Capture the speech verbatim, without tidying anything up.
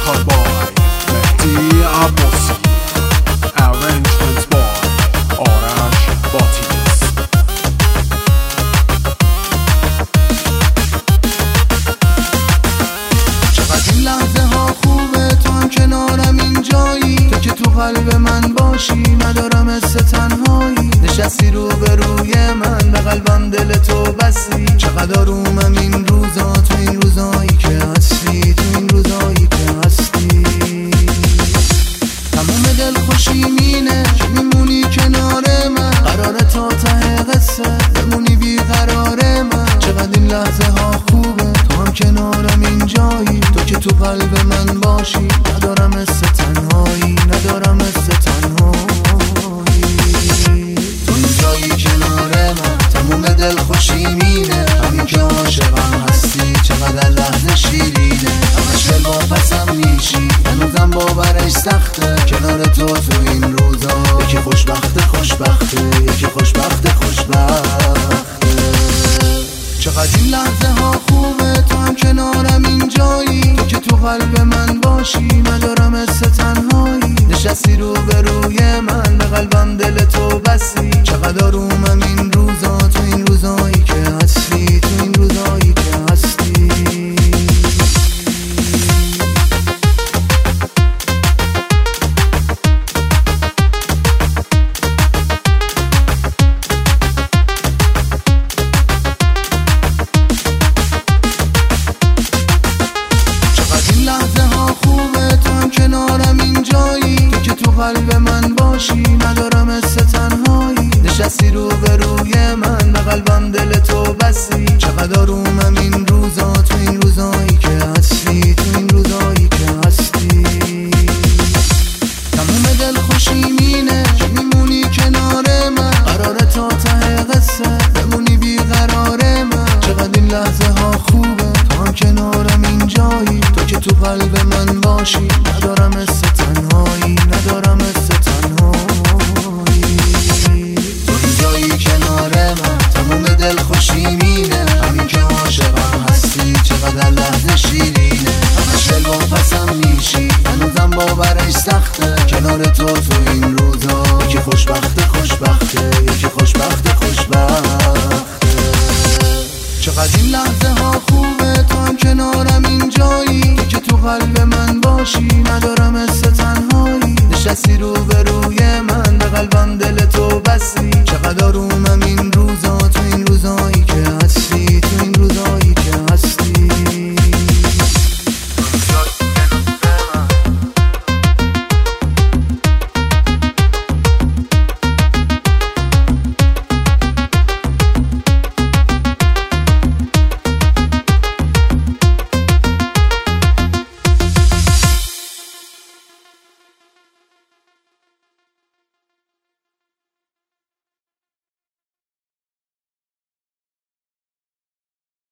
Record by Mehdi Abbasi. Arrangements by Arash Batiz. چقدر این لحظه ها خوبه، تو هم کنارم اینجایی، تو که تو قلب من باشی، ندارم حس تنهایی. نشستی رو به روی من، به قلبم دل تو بستی. چقدر آرومم این روزا، تو این روزایی که هستی، تو این روزایی که هستی. تمام دل خوشی مینه که میمونی کنار من، قراره تا ته قصه بمونی بیقرار من. چقدر این لحظه ها خوبه، تو هم کنارم اینجایی، تو که تو قلب من باشی، ندارم حس تنهایی، ندارم حس تنهایی. تو اینجایی کنار من، تمام دل خوشی مینه، همین که عاشقم هستی. چقدر لحظه شیرینه، همش دل واپسم میشی، هنوزم باورش سخته. کنار تو تو این روزا، یکی خوشبخته خوشبخته، یکی خوشبخته خوشبخته. چقدر این لحظه ها خوبه، تو هم کنارم اینجایی، تو که تو قلب من باشی، ندارم حس تنهایی. نشستی رو به روی من، به قلبم دل تو بستی. چقدر آرومم این روزا، تو این روزایی که هستی، تو این روزایی که هستی. کنارم اینجایی، تو که تو قلب من باشی، ندارم حس تنهایی. نشستی رو به روی من، به قلبم دل تو بستی. چقدر آرومم این روزا، تو این روزایی که هستی، تو این روزایی که هستی. تمام دل خوشی مینه که میمونی کنار من، قراره تا ته قصه بمونی بیقرار من. چقدر این لحظه ها خوبه، تو هم کنارم اینجایی، تو که تو قلب من باشی، ندارم حس تنهایی، ندارم حس تنهایی. تو اینجایی کنار من، تمام دل خوشی مینه، همین که عاشقم هستی. چقدر لحظه شیرینه، همش دل واپسم میشی، هنوزم باورش سخته. کنار تو تو این روزا، یکی خوشبخته خوشبخته، یکی خوشبخته خوشبخته. چقدر این لحظه ها خوب،